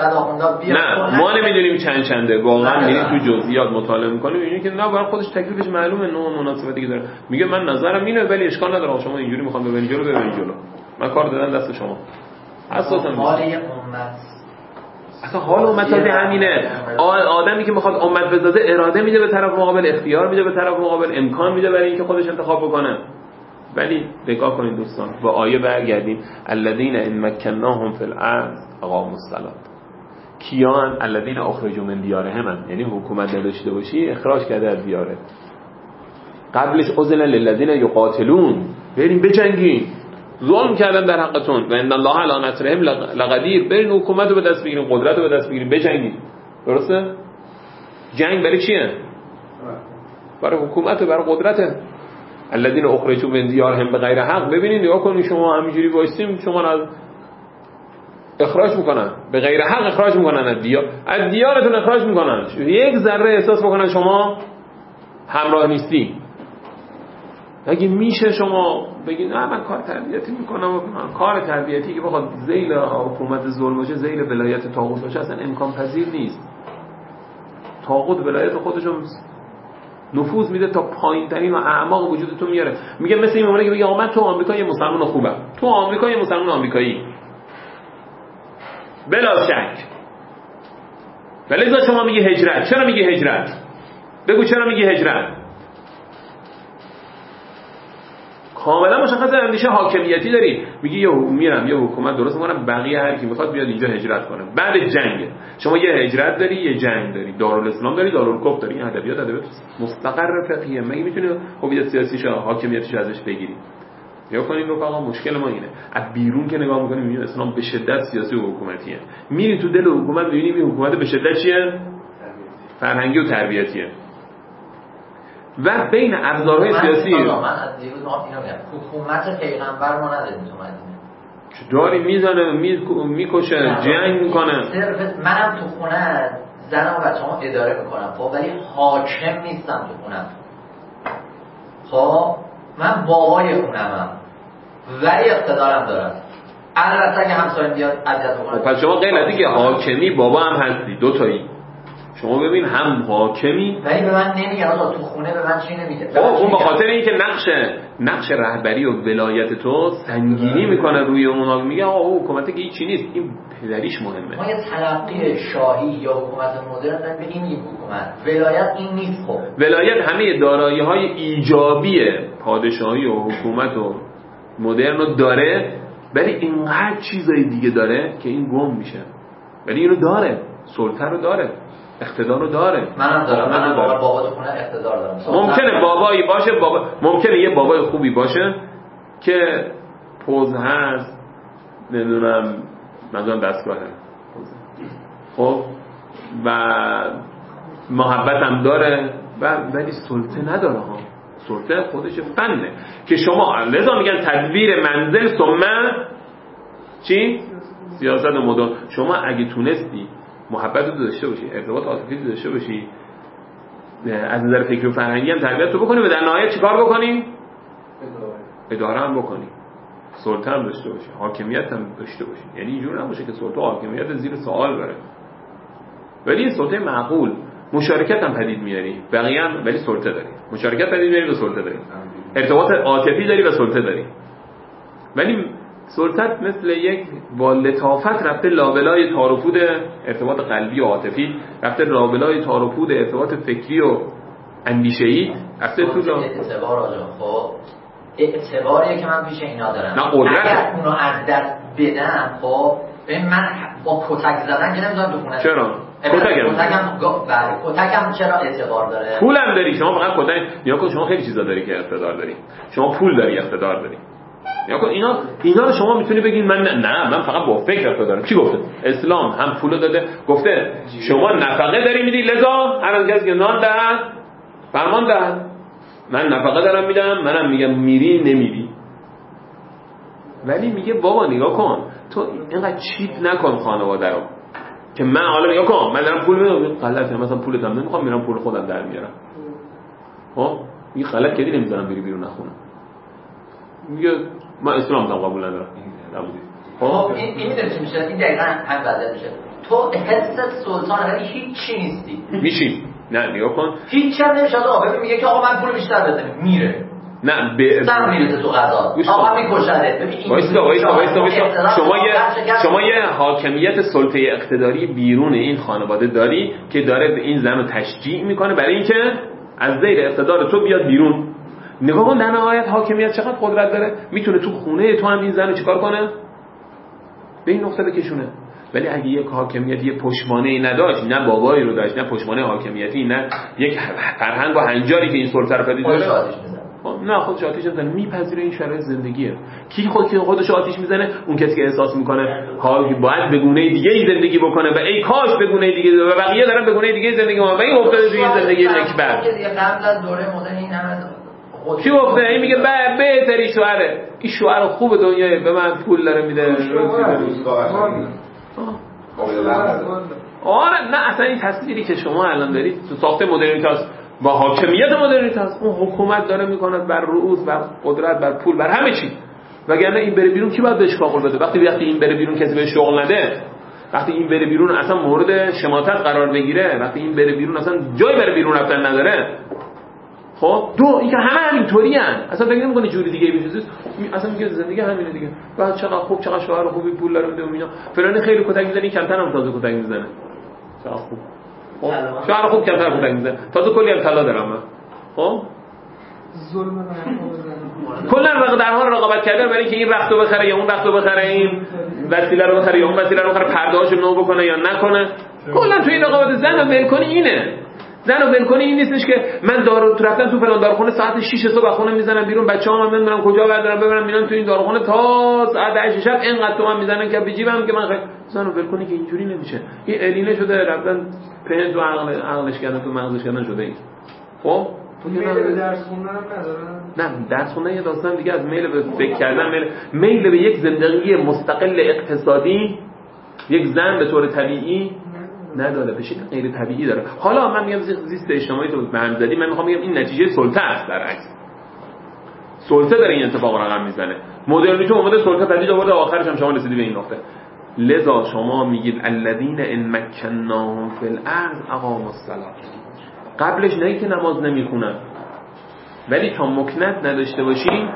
نه ما نمیدونیم چند چنده واقعا میریم تو جزئیات مطالعه میکنیم اینجوری که نه برای خودش تکلیفش معلومه نوع مناسبتی که داره میگه من نظرم اینه ولی اشکال نداره شما اینجوری میخوام ببینید جلو ببینید جلو من کار دادن دست شما اساسا حال امت اصلا حال امت سازی همینه آدمی که میخواد امت بسازه اراده میده به طرف مقابل اختیار میده به طرف مقابل امکان میده برای اینکه خودش انتخاب بکنه ولی نگاه کنید دوستان با آیه برگردیم الذین ان مکناهم فی الارض اقاموا الصلاة کیان الذین اخرجوا من دیارهم یعنی حکومت نداشته باشی اخراج کرده از دیارت قبلش اذن للذین یقاتلون بریم بجنگین ظلم کردن در حقتون و ان الله علی نصرهم لقدیر برین حکومت رو به دست بگیرین قدرت رو به دست بگیرین بجنگین درسته جنگ برای چیه برای حکومت و برای قدرته الذين اخرجوا من دیارهم بغیر حق ببینید نگاه کنید شما همینجوری وایسیم شما رو از اخراج میکنن به غیر حق اخراج میکنن از دیار از دیارتون اخراج میکنن یک ذره احساس میکنن شما همراه نیستی اگه میشه شما بگید نه من کار تربیتی میکنم کار تربیتی که بخواد ذیل حکومت ظلم باشه ذیل ولایت طاغوت باشه اصلا امکان پذیر نیست طاغوت ولایت خودشون نفوذ میده تا پایین ترین و اعماق وجودتون میاره میگه مثل این میمونه که بگه آمد تو آمریکا یه مسلمان خوبه تو آمریکا یه مسلمان آمریکایی بلا شک ولی ازا شما میگه هجرت چرا میگه هجرت بگو چرا میگه هجرت کاملا مشخصه اندیشه حاکمیتی داری میگی یه میرم یه حکومت درست میکنم بقیه هر کی میخواد بیاد اینجا هجرت کنه بعدش جنگه شما یه هجرت داری یه جنگ داری دارالاسلام داری دارالکفر داری این ادبیات ادبیات مستقر فقهیه مگه میتونی هویت سیاسیش حاکمیتش ازش بگیری یا کنین رفقا مشکل ما اینه از بیرون که نگاه میکنیم میبینیم اسلام به شدت سیاسی و حکومتیه میری تو دل حکومت میبینیم این حکومت به شدت چیه فرهنگی و تربیتیه و بین ابزارهای سیاسی من از دیروز ما اینو میگم حکومت پیغمبر ما نداریم تو مدینه داری میزنه میکشه جنگ میکنه صرف منم تو خونه زن و بچه‌مو اداره میکنم خب ولی حاکم نیستم تو خونم خب من بابای خونمم ولی اقتدارم دارم البته که همسایه‌ام بیاد اذیت بکنه پس شما غیر از اینکه حاکمی بابا هم هستی دو تایی شما ببین هم حاکمی ولی به من نمیگن آقا تو خونه به من چی نمیگه خب اون به خاطر اینکه نقش نقش رهبری و ولایت تو سنگینی میکنه روی اون میگه آقا حکومت که هیچی نیست این پدریش مهمه ما یه تلقی شاهی یا حکومت مدرن داریم به این میگیم حکومت ولایت این نیست خب ولایت همه دارایی‌های ایجابی پادشاهی و حکومت و مدرن رو داره ولی اینقدر چیزای دیگه داره که این گم میشه ولی اینو داره سلطه رو داره اقتدار رو داره منم دارم منم دارم بابا تو خونه اقتدار دارم ممکنه بابایی باشه بابا ممکنه یه بابای خوبی باشه که پوز هست نمیدونم مثلا دستگاهه خب و محبت هم داره و ولی سلطه نداره ها سلطه خودش فنه که شما لذا میگن تدبیر منزل ثم چی؟ سیاست و مدار شما اگه تونستی محبت رو داشته باشی ارتباط عاطفی داشته باشی از نظر فکری و فرهنگی هم تربیت رو بکنی و در نهایت چیکار بکنی؟ اداره هم بکنی سلطه هم داشته باشی حاکمیت هم داشته باشی یعنی اینجور نباشه که سلطه و حاکمیت زیر سوال بره ولی این سلطه معقول مشارکت هم پدید میاری بقیه هم ولی سلطه داری مشارکت پدید میاری و سلطه داری ارتباط عاطفی داری و سلطه داری ولی سلطت مثل یک با لطافت رفته لابلای تارفود ارتباط قلبی و عاطفی رفته لابلای تارفود ارتباط فکری و اندیشه‌ای رفته تو لا... اعتبار آجا خب اعتباریه که من پیش اینا دارم نه قدرت اگر اونو از دست بدم خب ببین من با کتک زدن که نمیذارم تو خونه. چرا؟ کتکم کتکم بله کتکم چرا اعتبار داره؟ پولم داری شما، فقط کتک نیا کن، شما خیلی چیزا داری که اقتدار داری، شما پول داری اقتدار داری. نیا کن اینا اینا رو شما میتونی بگین من نه, نه من فقط با فکر اقتدارم. کی گفته؟ اسلام هم پول داده، گفته شما نفقه داری میدی لذا هر کسی که نان دهد فرمان دهد. من نفقه دارم میدم، منم میگم میری نمیری. ولی میگه بابا نگاه کن تو اینقدر چیت نکن خانواده رو که من حالا نگاه کن من دارم پول میدم غلطه، مثلا پولت هم نمیخوام میرم پول خودم در میارم. ها میگه غلط کردی نمیذارم بری بیرون نخونه. میگه من اسلام هم قبول ندارم. خب این این میدونی چی میشه؟ این دقیقاً هم وضعیت میشه. تو حس سلطان ولی هیچ چی نیستی. میشی. نه نگاه کن. هیچ هم نمیشه. آقا ببین میگه که آقا من پول بیشتر بده میره. نه به سر میریزه تو قضا. آقا میکشده. ببین وایسا وایسا وایسا وایسا شما یه شما یه حاکمیت سلطه اقتداری بیرون این خانواده داری که داره به این زن رو تشجیع میکنه برای اینکه از زیر اقتدار تو بیاد بیرون. نگاه کن در نهایت حاکمیت چقدر قدرت داره، میتونه تو خونه تو هم این زن رو چیکار کنه؟ به این نقطه بکشونه. ولی اگه یک حاکمیت یه پشتوانه‌ای نداشت، نه بابایی رو داشت، نه پشتوانه حاکمیتی، نه یک فرهنگ و هنجاری که این سلطه رو پدید داره، نه خودش آتیش میزنه، میپذیره این شرایط زندگیه. کی خود که خودش آتیش میزنه؟ اون کسی که احساس میکنه حالا باید به گونه دیگه ای زندگی بکنه و ای کاش به گونه دیگه و بقیه دارن به گونه دیگه زندگی میکنن و این افتاده توی زندگی نکبت. قبل از دوره مدرن این همه کی گفته؟ این میگه بهتری شوهره، این شوهر خوب دنیای به من پول داره میده. آره نه اصلا این تصویری که شما الان دارید تو ساخت مدرنیته با حاکمیت مدرنیته است، اون حکومت داره میکنه بر رؤوس، بر قدرت، بر پول، بر همه چی. وگرنه این بره بیرون کی باید بهش شغل بده؟ وقتی وقتی این بره بیرون کسی بهش شغل نده، وقتی این بره بیرون اصلا مورد شماتت قرار بگیره، وقتی این بره بیرون اصلا جای بره بیرون رفتن نداره. خب دو اینکه همه همینطوریان، اصلا فکر نمی‌کنه جوری دیگه بشه، اصلا میگه زندگی همینه دیگه. بعد چقدر خوب، چقدر شوهر خوبی، پول داره میده و اینا، فلان خیلی کتک میزنه، کمتر هم تازه کتک میزنه. چقدر خوب. خب شوهر خوب کمتر کتک میزنه، تازه کلی هم طلا دارم من. خب ظلم مردم بزنه. کلا در حال رقابت کردن برای اینکه این رختو بخره یا اون رختو بخره، این وسیله رو بخره یا اون وسیله رو بخره، پرده‌اشو نو بکنه یا نکنه. کلا تو این رقابت زن رو ول کنی اینه. زن رو ول کنی این نیستش که من دارو تو رفتن تو فلان داروخونه ساعت شش صبح خونه میزنم بیرون، بچه‌هام هم نمیدونم کجا بردارم ببرم میرن تو این داروخونه تا ساعت هشت شب اینقدر تومن میزنن که بجیبم که من خیلی زن رو ول کنی که اینجوری نمیشه. این الینه شده رفتن پنج تو عقل عقلش کردن تو مغزش کردن شده این. خب تو میل به درس خوندن هم ندارن؟ نه درس خوندن یه داستان دیگه از میل به فکر کردن، میل میل به یک زندگی مستقل اقتصادی یک زن به طور طبیعی نداره، به شکل غیر طبیعی داره. حالا من میگم زیست اجتماعی تو به هم زدی، من میخوام بگم این نتیجه سلطه است. در عکس سلطه داره این اتفاق رقم میزنه. مدرنیته اومده سلطه پدید آورده، آخرش هم شما رسیدی به این نقطه. لذا شما میگید الذین ان مکناهم فی الارض اقاموا الصلاة. قبلش نه که نماز نمیخونن، ولی تا مکنت نداشته باشی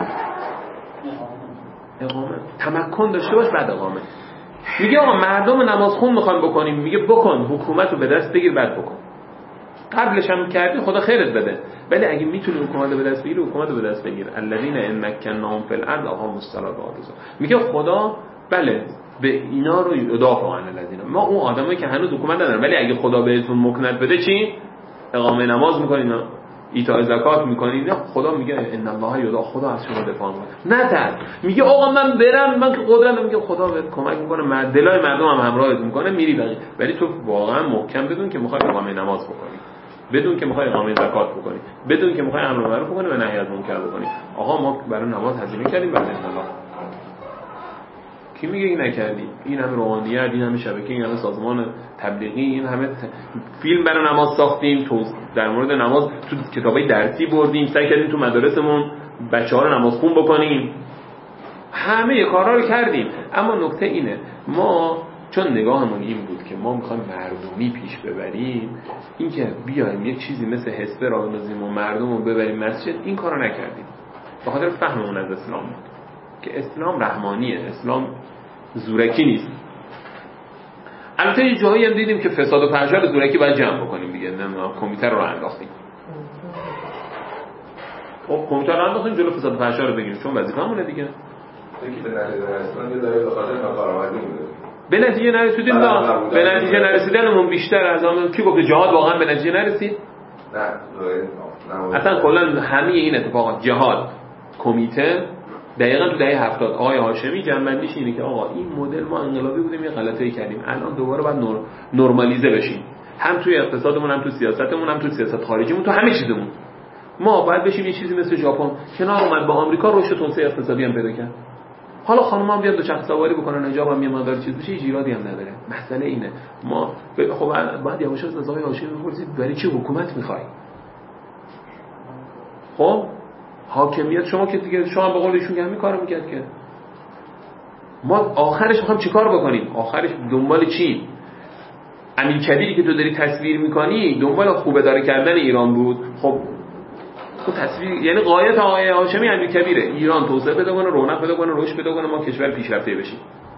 اقامه، تمکن داشته باش بعد اقامه. میگه آقا مردم نماز خون میخوان بکنیم، میگه بکن، حکومت رو به دست بگیر بعد بکن. قبلش هم کردی خدا خیرت بده، ولی اگه میتونی حکومت رو به دست بگیری حکومت رو به دست بگیر. الذین ان مکناهم فی الارض اقاموا الصلاة و آتوا الزکاة. میگه خدا بله به اینا رو یدافع عن الذین، ما اون آدمایی که هنوز حکومت ندارن ولی اگه خدا بهتون مکنت بده چی؟ اقامه نماز میکنین، ایتاء زکات میکنین، خدا میگه ان الله یدافع، خدا از شما دفاع میکنه. نه تر میگه آقا من برم، من که قدرت میگه خدا بهت کمک میکنه، مرد دلای مردم هم همراهت میکنه، میری بقیه. ولی تو واقعا محکم بدون که میخوای اقامه نماز بکنی، بدون که میخوای اقامه زکات بکنی، بدون که میخوای امر معروف بکنی و نهی از منکر بکنی. آقا ما برای نماز هزینه کردیم بعد ان الله. کی میگه این نکردی؟ این همه روحانیت، این همه شبکه، این همه سازمان تبلیغی، این همه ت... فیلم برای نماز ساختیم، تو در مورد نماز تو کتابای درسی بردیم، سعی کردیم تو مدارسمون بچه‌ها رو نماز خون بکنیم، همه کارا رو کردیم. اما نکته اینه ما چون نگاهمون این بود که ما میخوایم مردمی پیش ببریم، این که بیایم یک چیزی مثل حسبه را بندازیم و مردم رو ببریم مسجد، این کارو نکردیم. به خاطر فهممون از اسلام بود که اسلام رحمانیه، اسلام زورکی نیست. البته یه جایی هم دیدیم که فساد و فحشا به زورکی باید جمع بکنیم دیگه، نمیدونم کمیته رو انداختیم. خب کمیته رو انداختیم جلو فساد و فحشا رو بگیریم چون وظیفه‌مونه دیگه. یکی به نظر اسلام یه داره به خاطر ناکارآمدی میده. به نتیجه نرسیدیم. نه به نتیجه نرسیدنمون بیشتر از آن کی گفت جهاد واقعا به نتیجه نرسید؟ نه اصلا کلا همه این اتفاقات جهاد کمیته دقیقاً تو دهه هفتاد آقای هاشمی جنبندیش اینه که آقا این مدل ما انقلابی بودیم یه غلطی کردیم، الان دوباره باید نور... نرمالیزه بشیم، هم توی اقتصادمون هم تو سیاستمون هم تو سیاست خارجیمون، تو همه چیزمون ما باید بشیم یه چیزی مثل ژاپن کنار اومد با آمریکا رشد توسعه اقتصادی هم پیدا کرد. حالا خانم‌ها بیاد دوچرخه سواری بکنن حجاب هم یه مقدار چیز بشه ایرادی هم نداره. مسئله اینه ما خب بعد یواش از آقای هاشمی بپرسید برای چی حکومت می‌خوای؟ خب حاکمیت شما که دیگه شما به قول ایشون همین کارو می‌کرد که ما آخرش می‌خوایم چیکار بکنیم؟ آخرش دنبال چی؟ امیرکبیری که تو داری تصویر می‌کنی دنبال خوبه داره کردن ایران بود. خب تو تصویر یعنی قایت آقای هاشمی امیرکبیره ایران توسعه پیدا کنه، رونق پیدا کنه، رشد پیدا کنه، ما کشور پیشرفته بشیم.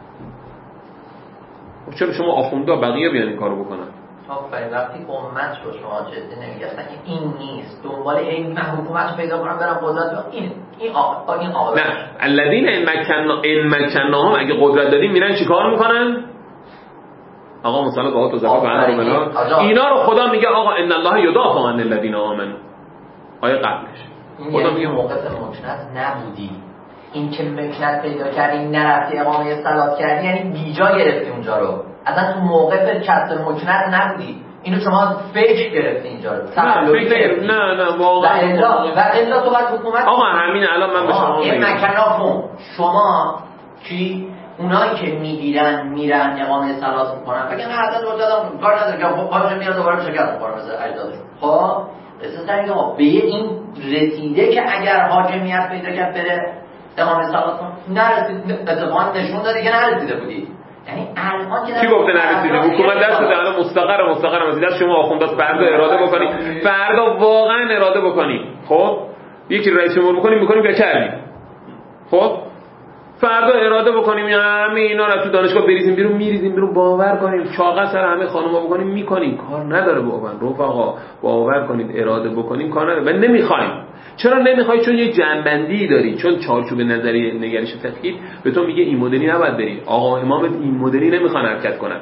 خب چرا شما آخوندا بقیه بیان این کارو بکنن؟ آفرین. وقتی امت رو شما جدی نمیگیرن که این نیست دنبال این من حکومت پیدا کنم برم قدرت این این آقا این آقا نه الذین ان مکنا ان مکناهم اگه قدرت داریم میرن چیکار میکنن؟ آقا مثلا با تو زفاف بنا اینا رو خدا میگه آقا ان الله یدافع عن الذین آمنوا. آیه قبلش خدا میگه موقف مکنت نبودی، این که مکنت پیدا کردی نرفتی اقامه صلات کردی یعنی بیجا گرفتی اونجا رو، اصلا تو موقف کسر مکنت نبودی، اینو شما فکر گرفتی اینجا رو. نه فکر نه نه واقعا و الا و الا تو باید حکومت آقا همین الان من به شما میگم این مکناکم شما کی اونایی که میگیرن میرن اقامه صلات میکنن بگن حضرت وجدان کار نداره که خب خودش میاد دوباره شکست میکنه مثل اجدادش. خب قصه در اینه به این رسیده که اگر حاکمیت پیدا کرد بره اقامه صلات کنه نرسید، اتفاقا نشون داده که نرسیده بودی. یعنی الان که کی گفته نرسیده؟ حکومت دست داده الان مستقر مستقر از دست شما آخوندا فردا اراده بکنید، فردا واقعا اراده بکنید. خب یکی رئیس جمهور بکنیم میکنیم که کردیم. خب فردا اراده بکنیم همه اینا رو تو دانشگاه بریزیم بیرون میریزیم بیرون باور کنیم چاقا سر همه خانوما بکنیم میکنیم کار نداره باور رفقا باور کنید اراده بکنیم کار نداره. من نمیخوایم. چرا نمیخوای؟ چون یه جنبندی داری، چون چارچوب نظری نگرش فقهی به تو میگه این مدلی نباید بری. آقا امامت این مدلی نمیخوان حرکت کنن.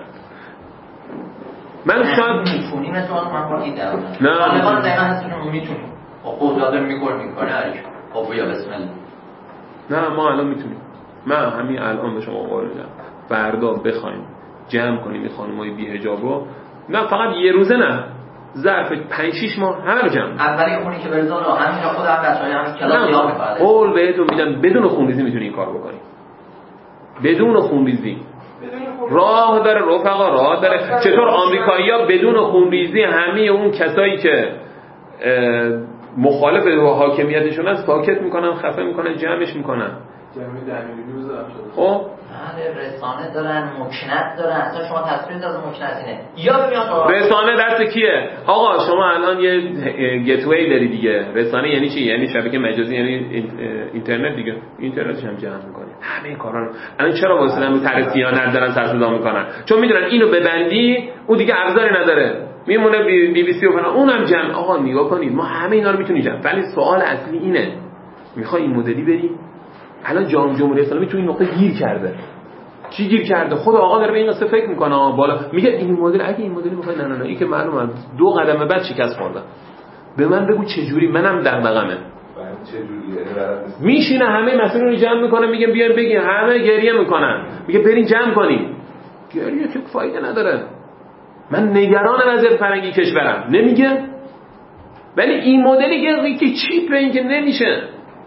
من شاید میتونیم مثلا من با این دارم نه نه دقیقاً هستون میتونیم خب داده میکنیم میکنه هرچی خب بیا بسم الله. نه ما الان میتونیم. من همین الان به شما قول میدم فردا بخوایم جمع کنیم این خانمای بی‌حجابو، نه فقط یه روزه نه ظرف پنج شش ماه همه رو جمع. اولی اونی که برزون همینجا خود هم بچه‌ها هم کلاس یا می‌کنه. قول بهتون میدم بدون خونریزی میتونی این کار بکنی. بدون خونریزی. راه داره رفقا راه داره. چطور آمریکایی‌ها بدون خونریزی همه اون کسایی که مخالف حاکمیتشون هست ساکت میکنن، خفه میکنن، جمعش میکنن. جمعی ده میلیون روز خب بله رسانه دارن، مکنت دارن. اصلا شما تصویر از مکنت اینه یا ببینید رسانه دست کیه؟ آقا شما الان یه گتوی داری دیگه. رسانه یعنی چی؟ یعنی شبکه مجازی، یعنی اینترنت دیگه. اینترنتش هم جمع میکنه همه این کارا رو. الان چرا واسه رو ترسیانت دارن سر صدا میکنن؟ چون میدونن اینو ببندی اون دیگه ابزاری نداره، میمونه بی بی سی و فلان، اونم جمع. آقا نگاه کنید ما همه اینا رو میتونیم جمع. ولی سوال اصلی اینه میخوای این مدلی بری؟ الان جام جمهوری اسلامی تو این نقطه گیر کرده. چی گیر کرده؟ خود آقا داره به این قصه فکر میکنه بالا میگه این مدل اگه این مدلی میخوای نه نه نه این که معلومه دو قدم بعد شکست خوردم. به من بگو چه جوری؟ منم دغدغمه. چه جوریه؟ میشینه همه مسئولین رو جمع میکنه میگه بیاین بگین، همه گریه میکنن میگه برین جمع کنیم. گریه که فایده نداره. من نگران وضعیت فرهنگی کشورم نمیگه. ولی این مدلی که چیپ این که نمیشه.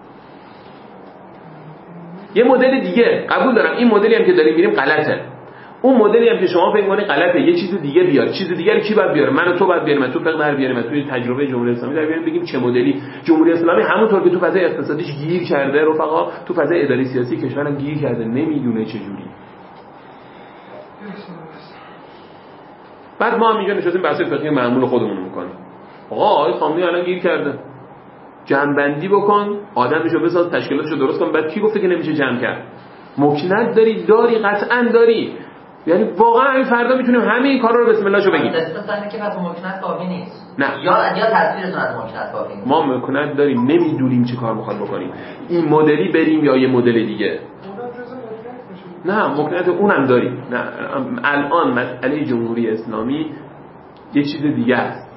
یه مدل دیگه قبول دارم این مدلی هم که داریم میریم غلطه. اون مدلی هم که شما فکر می‌کنید غلطه یه چیز دیگه بیار. چیز دیگه رو کی باید بیاره؟ من و تو باید بیاریم، تو فقط در بیاریم، توی تجربه جمهوری اسلامی در بیاریم بگیم چه مدلی. جمهوری اسلامی همونطور که تو فضای اقتصادیش گیر کرده رفقا تو فضای اداری سیاسی کشورم گیر کرده، نمیدونه چه جوری. بعد ما هم اینجا نشستیم بحث فقهی معمول خودمون رو می‌کنیم. آقا آقای خامنه‌ای الان گیر کرده. جمع‌بندی بکن، آدمشو بساز، تشکیلاتشو درست کن. بعد کی گفته که نمیشه جمع کرد؟ مکنت داری داری قطعاً داری. یعنی واقعا این فردا میتونیم همه این کارا رو بسم الله شو بگیم. استثنا که بس مکنت کافی نیست. نه. یا یا تصویرتون از مکنت کافی نیست. ما مکنت داریم نمیدونیم چه کار میخواد بکنیم. این مدلی بریم یا یه مدل دیگه. نه ممکنه اونم داریم. نه الان مسئله جمهوری اسلامی یه چیز دیگه است.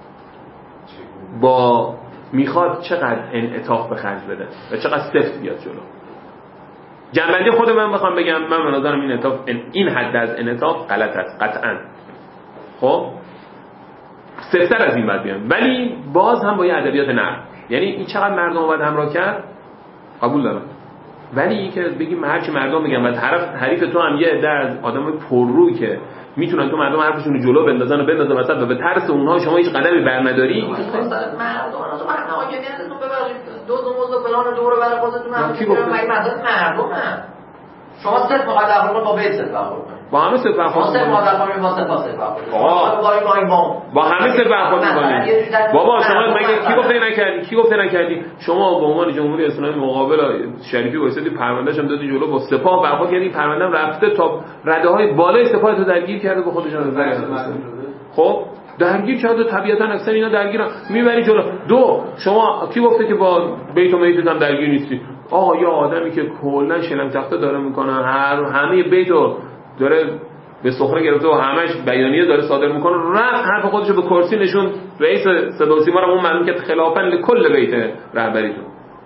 با میخواد چقدر انعطاف به خرج بده و چقدر سفت بیاد جلو. جنبندی خود من بخوام بگم، من به نظرم این انعطاف، این حد از انعطاف غلط است قطعا. خب سفتر از این باید بیان، ولی باز هم با یه ادبیات نرم. یعنی این چقدر مردم باید همراه کرد قبول دارم، ولی این که بگیم هر چی مردم میگن و طرف حریف تو هم یه عده از آدم پرروی که میتونن تو مردم حرفشون رو جلو بندازن و بندازن وسط و به ترس اونها شما هیچ قدمی برنداری. مردم تو مردم که دیدتون ببرید دو دو موضوع فلان دور و بر خودتون هم کی گفته مگه مردم مردم شما صرف فقط در واقع با بیت صرف برخورد با همه صرف برخورد ما صرف مادر کنیم با صرف صرف برخورد با همه صرف برخورد می‌کنیم. بابا شما مگه کی گفته نکردی؟ کی گفته نکردی؟ شما به عنوان جمهوری اسلامی مقابل شریفی وایسادی، پروندهش هم دادی جلو، با سپاه برخورد کردی، پرونده‌ام رفته تا رده‌های بالای سپاه تو درگیر کرده به خودش نظر. خب درگیر کرده طبیعتا اکثر اینا درگیرن میبری جلو. دو شما کی گفته که با بیت و میت هم درگیر نیستی؟ آقا یا آدمی که کلا شلم تخته داره میکنه، هر همه بیتو داره به سخره گرفته و همش بیانیه داره صادر میکنه، رفت حرف خودشو به کرسی نشون، رئیس صدا و سیما رو اون معلوم کرد خلافاً لکل بیت رهبریتون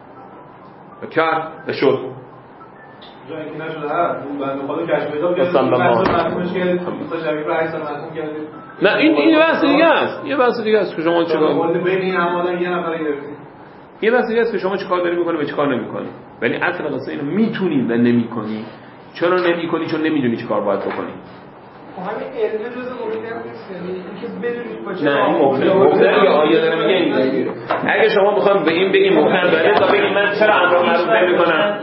کرد شد. جایی که نشده اون بنده خدا کشف پیدا کرد محکومش کرد تا شبیه رو عکس محکوم کرد. نه این این بحث دیگه است، یه بحث دیگه است که شما چیکار بین این همه یه نفر گرفتید. یه بحث دیگه است که شما چیکار داری میکنی و چیکار نمیکنی، ولی اصل قضیه اینو میتونی و نمیکنی. چرا نمیکنی؟ چون نمیدونی چیکار باید بکنی. خب همین علم جزء ممکن نیست، یعنی اینکه بدونید با چه نه این ممکنه ممکنه یا آیه داره میگه این. اگه شما میخوام به این بگیم ممکن داره تا بگید من چرا امر معروف نمیکنم.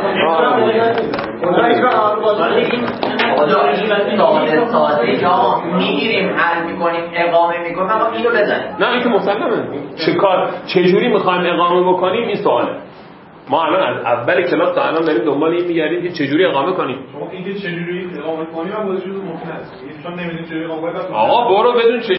ساده ساده جا میگیریم حل میکنیم اقامه میکنیم اما اینو بزنیم. نه این که مسلمه. چه کار چه جوری میخوایم اقامه بکنیم این سواله. ما الان از اول کلاس تا الان داریم دنبال این میگردیم که چجوری اقامه کنیم. شما اینکه چجوری اقامه کنیم هم بودش ممکن است. چون نمیدونید چجوری اقامه کنیم. آقا برو بدون